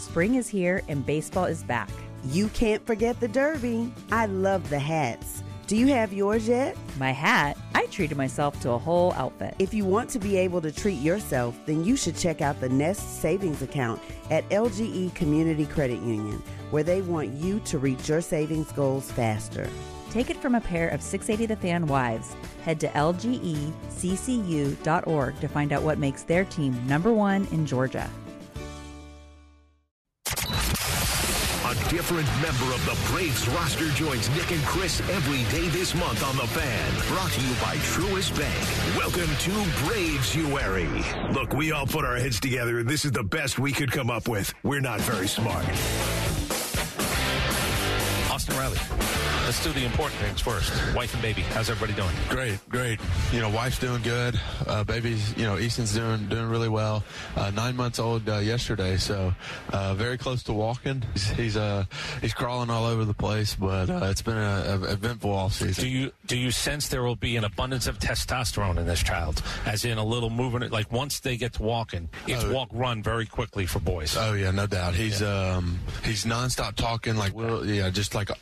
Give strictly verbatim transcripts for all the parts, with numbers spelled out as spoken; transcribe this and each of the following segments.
Spring is here and baseball is back. You can't forget the Derby. I love the hats. Do you have yours yet? My hat? I treated myself to a whole outfit. If you want to be able to treat yourself, then you should check out the Nest Savings Account at L G E Community Credit Union, where they want you to reach your savings goals faster. Take it from a pair of six eighty The Fan wives. Head to L G E C C U dot org to find out what makes their team number one in Georgia. A different member of the Braves roster joins Nick and Chris every day this month on The Fan. Brought to you by Truist Bank. Welcome to Braves-uary. Look, we all put our heads together, and this is the best we could come up with. We're not very smart. Austin Riley. Let's do the important things first. Wife and baby. How's everybody doing? Great, great. You know, wife's doing good. Uh, baby's, you know, Easton's doing doing really well. Uh, nine months old uh, yesterday, so uh, very close to walking. He's he's, uh, he's crawling all over the place, but uh, it's been an eventful off season. Do you do you sense there will be an abundance of testosterone in this child, as in a little movement? Like once they get to walking, it's oh. walk run very quickly for boys. Oh yeah, no doubt. He's yeah. um he's nonstop talking like well, yeah, just like.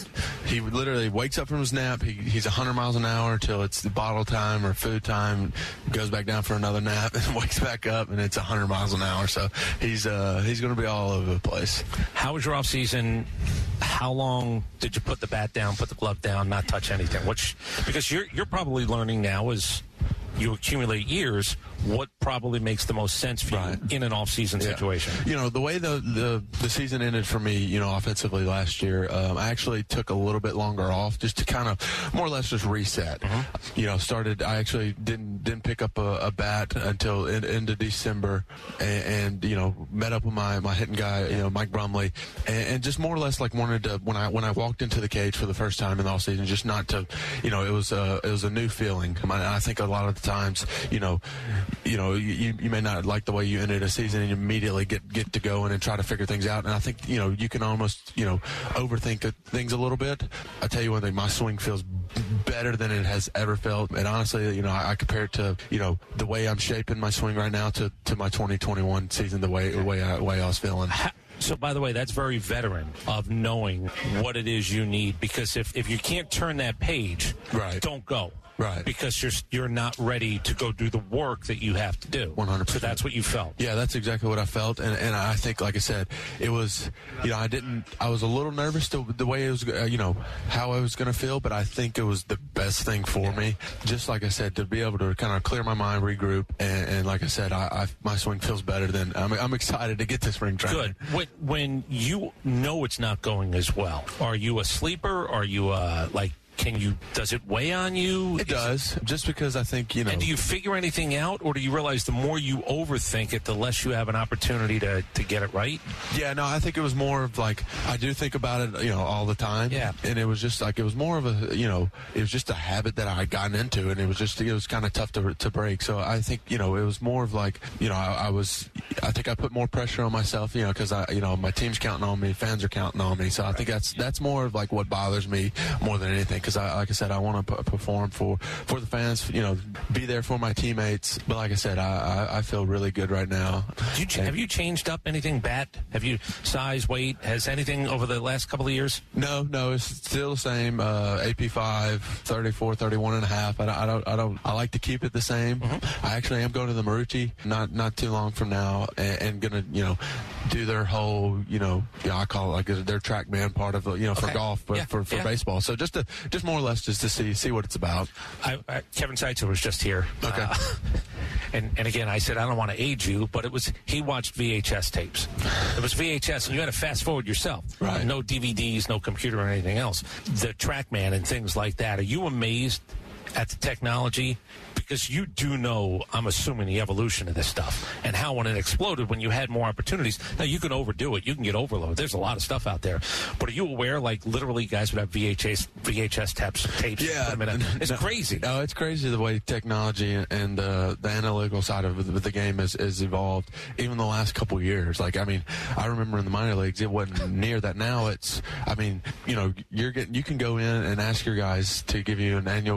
He literally wakes up from his nap. He, he's one hundred miles an hour till it's the bottle time or food time. Goes back down for another nap and wakes back up, and it's one hundred miles an hour. So he's uh, he's going to be all over the place. How was your off season? How long did you put the bat down, put the glove down, not touch anything? Which because you're you're probably learning now as you accumulate years, what probably makes the most sense for right. you in an off-season yeah. situation? You know, the way the, the, the season ended for me, you know, offensively last year, um, I actually took a little bit longer off just to kind of more or less just reset. Mm-hmm. You know, started, I actually didn't didn't pick up a, a bat until in, into December and, and, you know, met up with my, my hitting guy, you know, Mike Brumley, and, and just more or less like wanted to, when I when I walked into the cage for the first time in the off-season, just not to, you know, it was a, it was a new feeling. I, I think a lot of the times, you know, you know, you, you may not like the way you ended a season and you immediately get, get to going and try to figure things out. And I think, you know, you can almost, you know, overthink things a little bit. I tell you one thing, my swing feels better than it has ever felt. And honestly, you know, I, I compare it to, you know, the way I'm shaping my swing right now to, to my twenty twenty-one season, the way, the way I, the way I was feeling. So, by the way, that's very veteran of knowing what it is you need. Because if, if you can't turn that page, right. don't go. Right. Because you're you're not ready to go do the work that you have to do. one hundred percent. So that's what you felt. Yeah, that's exactly what I felt. And and I think, like I said, it was, you know, I didn't, I was a little nervous to the way it was, you know, how I was going to feel, but I think it was the best thing for yeah. me. Just like I said, to be able to kind of clear my mind, regroup, and, and like I said, I, I my swing feels better than, I'm, I'm excited to get to spring training. Good. When, when you know it's not going as well, are you a sleeper? Are you uh, like, Can you? Does it weigh on you? It does, just because I think, you know. And do you figure anything out, or do you realize the more you overthink it, the less you have an opportunity to, to get it right? Yeah, no, I think it was more of like, I do think about it, you know, all the time. Yeah. And it was just like, it was more of a, you know, it was just a habit that I had gotten into, and it was just, it was kind of tough to to break. So I think, you know, it was more of like, you know, I, I was, I think I put more pressure on myself, you know, because I, you know, my team's counting on me, fans are counting on me. So I think that's that's more of like what bothers me more than anything, because I, like I said, I want to p- perform for, for the fans, you know, be there for my teammates. But like I said, I, I, I feel really good right now. You ch- have you changed up anything, bat? Have you size, weight? Has anything over the last couple of years? No, no, it's still the same. Uh, A P five, thirty-four, thirty-one and a half. I, I don't, I don't, I like to keep it the same. Mm-hmm. I actually am going to the Marucci not, not too long from now, and, and gonna, you know, do their whole, you know, yeah, I call it like their TrackMan part of, you know, for okay. golf, but yeah. for, for yeah. baseball. So just to, just more or less just to see see what it's about. I, I, Kevin Seitzer was just here. Okay. Uh, and, and again, I said, I don't want to age you, but it was, he watched V H S tapes. It was V H S, and you had to fast forward yourself. Right. No D V Ds, no computer or anything else. The TrackMan and things like that. Are you amazed at the technology? Because you do know, I'm assuming, the evolution of this stuff and how when it exploded, when you had more opportunities. Now, you can overdo it. You can get overload. There's a lot of stuff out there. But are you aware, like, literally guys would have V H S V H S tapes, tapes? Yeah. It's no, crazy. No, it's crazy the way technology and uh, the analytical side of the, the game has, has evolved, even the last couple of years. Like, I mean, I remember in the minor leagues, it wasn't near that. Now it's, I mean, you know, you're getting, you can go in and ask your guys to give you an annual report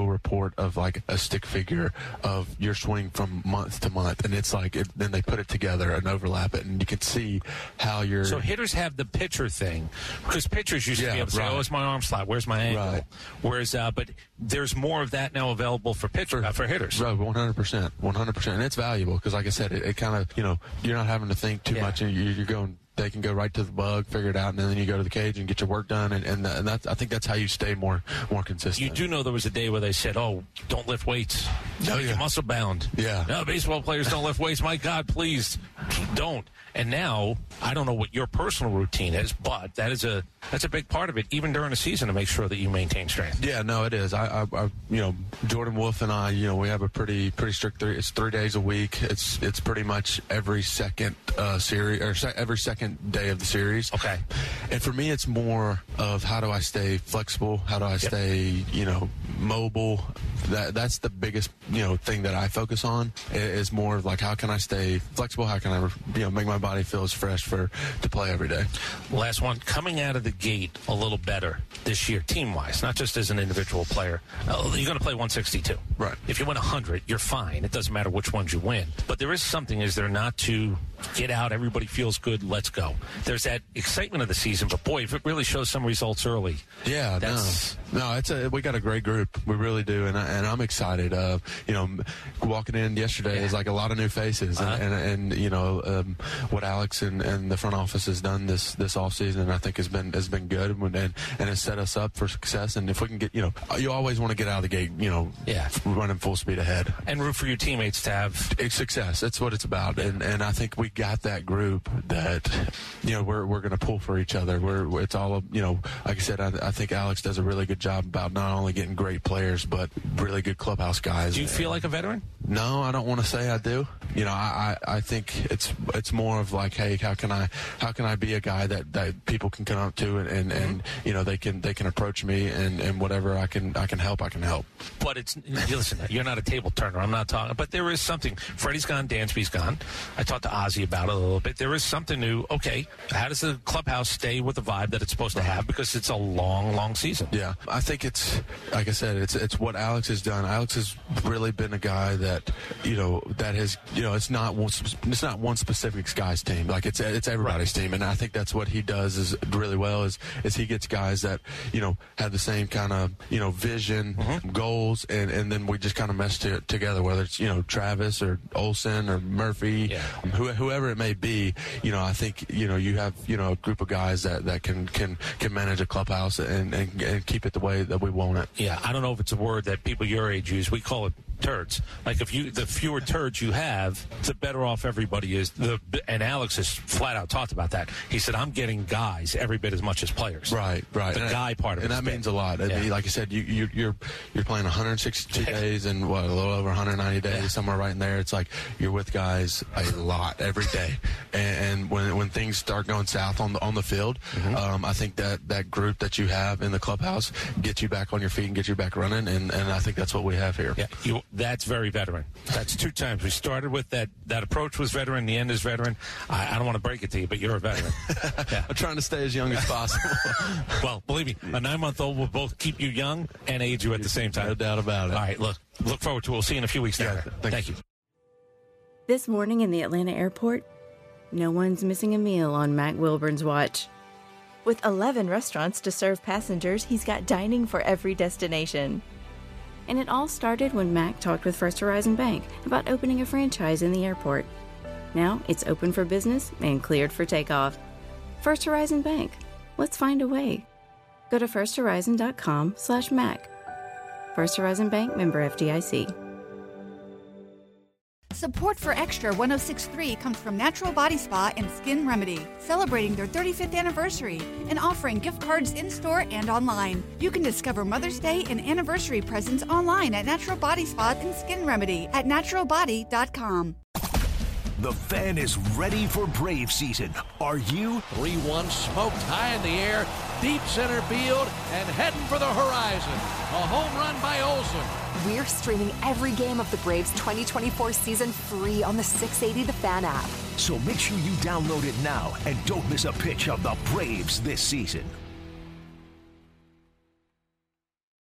short of like a stick figure of your swing from month to month, and it's like it, then they put it together and overlap it, and you can see how you're. So hitters have the pitcher thing, because pitchers used Yeah, to be able to right. say, "Oh, it's my arm slot. Where's my angle?" Right. Whereas, uh, but there's more of that now available for pitcher for, uh, for hitters. Right, one hundred percent, one hundred percent, and it's valuable because, like I said, it, it kind of, you know, you're not having to think too Yeah. much, and you, you're going. They can go right to the bug, figure it out, and then you go to the cage and get your work done, and and, and that's, I think that's how you stay more more consistent. You do know there was a day where they said, "Oh, don't lift weights. Oh, Make yeah. your muscle bound." Yeah. No, baseball players don't lift weights. My God, please don't. And now, I don't know what your personal routine is, but that is a that's a big part of it, even during the season, to make sure that you maintain strength. Yeah, no, it is. I, I, I, you know, Jordan Wolf and I, you know, we have a pretty, pretty strict three. It's three days a week. It's, it's pretty much every second uh, series or se- every second day of the series. Okay. And for me, it's more of how do I stay flexible? How do I stay, you know, mobile? That that's the biggest, you know, thing that I focus on. Is more of like how can I stay flexible? How can I, you know, make my body feel as fresh for to play every day? Last one, coming out of the gate a little better this year, team-wise, not just as an individual player. Uh, you're going to play one sixty-two. Right. If you win one hundred, you're fine. It doesn't matter which ones you win. But there is something, is there not, to get out, everybody feels good, let's go. There's that excitement of the season, but boy, if it really shows some results early. Yeah, That's- no, no, it's a we got a great group. We really do, and I, and I'm excited. Uh, you know, walking in yesterday Yeah. is like a lot of new faces, Uh-huh. and, and and you know um, what Alex and, and the front office has done this this off season, I think has been has been good, and and has set us up for success. And if we can get, you know, you always want to get out of the gate, you know, Yeah. running full speed ahead. And root for your teammates to have. It's success. That's what it's about, and and I think we got that group that, you know, we're we're going to pull for each other. We're it's all, you know, like I said, I, I think Alex does a really good job about not only getting great players but really good clubhouse guys. Do you feel like a veteran? No, I don't want to say I do. You know, I, I, I think it's it's more of like, hey, how can I how can I be a guy that, that people can come up to and, and, mm-hmm. and you know they can they can approach me and, and whatever I can I can help I can help. But it's you listen, you're not a table turner. I'm not talking, but there is something. Freddie's gone, Dansby's gone. I talked to Ozzy about it a little bit. There is something new. Okay, how does the clubhouse stay with the vibe that it's supposed to have? Because it's a long, long season. Yeah, I think it's like I said, it's it's what Alex has done. Alex has really been a guy that you know that has you know it's not one it's not one specific guy's team. Like it's it's everybody's right. team, and I think that's what he does is really well. Is is he gets guys that you know have the same kind of you know vision, mm-hmm. goals, and and then we just kind of mesh to, together. Whether it's you know Travis or Olsen or Murphy, yeah. who, whoever it may be, you know I think you know you have you know a group of guys that, that can can can manage a clubhouse and, and and keep it the way that we want it. Yeah, I don't know if it's a word that people your age use. We call it turds. Like if you, the fewer turds you have, the better off everybody is. The and Alex has flat out talked about that. He said, "I'm getting guys every bit as much as players." Right, right. The and guy part of it, and that means big. a lot. I yeah. mean, like I said, you, you you're you're playing one hundred sixty-two days and what a little over one hundred ninety days, yeah. somewhere right in there. It's like you're with guys a lot every day, and, and when when things start going south on the on the field, mm-hmm. um, I think that that group that you have in the clubhouse gets you back on your feet and gets you back running, and, and I think that's what we have here. Yeah, you, that's very veteran. That's two times. We started with that. That approach was veteran. The end is veteran. I, I don't want to break it to you, but you're a veteran. Yeah. I'm trying to stay as young as possible. Well, believe me, a nine-month-old will both keep you young and age you at the same time. No doubt about it. All right, look, look forward to it. We'll see you in a few weeks. Yeah, there. thank, thank you. This morning in the Atlanta airport, no one's missing a meal on Mac Wilburn's watch. With eleven restaurants to serve passengers, he's got dining for every destination. And it all started when Mac talked with First Horizon Bank about opening a franchise in the airport. Now it's open for business and cleared for takeoff. First Horizon Bank. Let's find a way. Go to firsthorizon.com slash Mac. First Horizon Bank, member F D I C. Support for Extra one oh six point three comes from Natural Body Spa and Skin Remedy, celebrating their thirty-fifth anniversary and offering gift cards in-store and online. You can discover Mother's Day and anniversary presents online at Natural Body Spa and Skin Remedy at natural body dot com. The Fan is ready for Brave season. Are you? three one smoked high in the air, deep center field, and heading for the horizon. A home run by Olsen. We're streaming every game of the Braves twenty twenty-four season free on the six eighty The Fan app. So make sure you download it now and don't miss a pitch of the Braves this season.